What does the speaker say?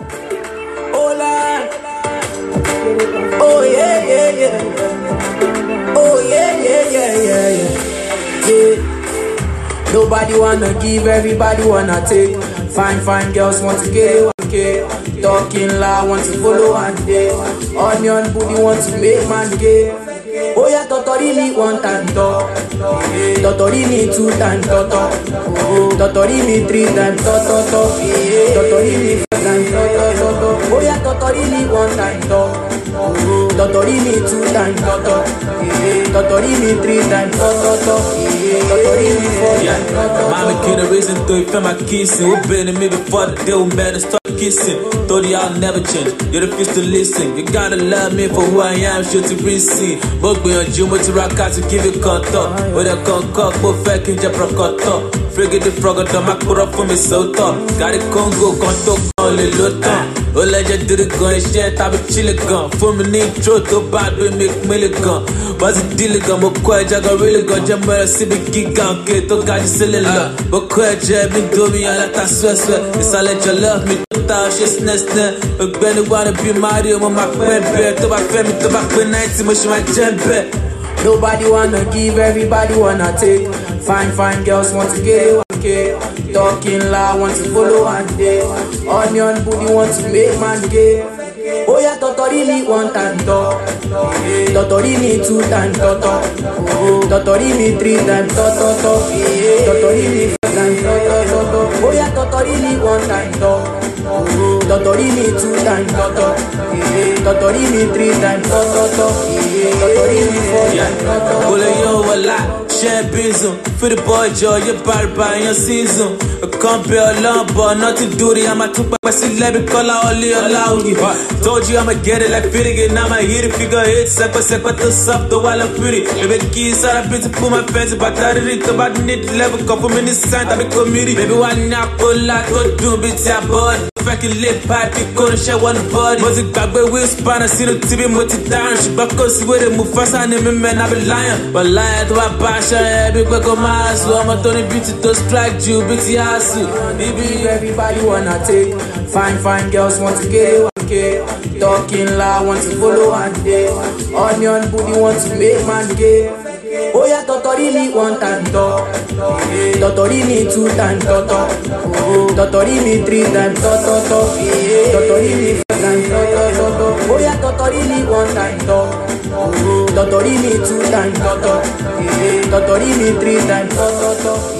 Oh Lord, oh yeah, yeah, yeah. Oh yeah, yeah, yeah, yeah, yeah. Yeah. Nobody wanna give, everybody wanna take. Fine girls want to get it, okay. Talking loud, want to follow and day. Onion booty want to make man gay. Oh yeah, Totori me one time talk. Totori me two time talk. Totori me three time talk. Totori me four time talk. Oh yeah, Totori me one time talk. Totori me two time talk. Totori me three time talk. Totori me four time talk. Mama get a reason to feel my kissing. We've been in me before the deal man and start kissing. Told you I'll never change. You refuse to listen. You gotta love me for who I am. Shoot to receive. But we on Juma to rock out to give you contour. With a concoct, but fake in your procoto. Frigate the frog of my put up for me so tough. Got it Congo, conto, only loton. Oh, let you do the gun, shit, I be chilling gun. For me, need truth, to bad, we make milligan. Was it dealing gun, but quite, I got really gun. Jammer, see me geek out, get to got you selling love. But quite, Jab, me do me, I let that sweat. It's I let you love me, she's nesting. But when you wanna be Mario, my friend, to my family, to my friend, 90, much my jump. Nobody wanna give, everybody wanna take. Fine girls want to get it, okay. Talking loud, want to follow and day. Onion booty want to make man gay. Oh yeah, Totori me one time talk. Totori me two time talk. Totori me three time talk. Totori me four time talk. Oh yeah, Totori me one time talk. Totori me two time talk. Totori me three time talk. Totori me four time talk. Bullet yo a lot. Championism for the boy Joe, you're bad by your season. I can't be alone, but nothing do it. I'm a two by celebrity color, only allow you. Told you I'ma get it like fitting it. Now I hit it, figure it, second to soft, the while I'm pretty. Baby, keys are a bit to put my fancy, but I did it about the need level, come from any sign, I'm a committee. Baby, why not pull out, go do bits, yeah, boy. Fucking lip pipe, you couldn't share one body. Was it got by Will Span, I see the TV, multi down. She back us with it, move fast, and me man, I be lying. But lying to my bash, I be quick on my ass. So I'm a Tony Beauty to strike you, bitty ass. Everybody wanna take. Fine girls want to get it, okay. Talking loud, want to follow and day. Onion booty want to make man gay. Oh yeah, Totori me one time talk. Totori me two time talk. Totori me three time talk. Totori me four time talk. Oh yeah, Totori me one time talk. Totori me two time talk. Totori me three time talk.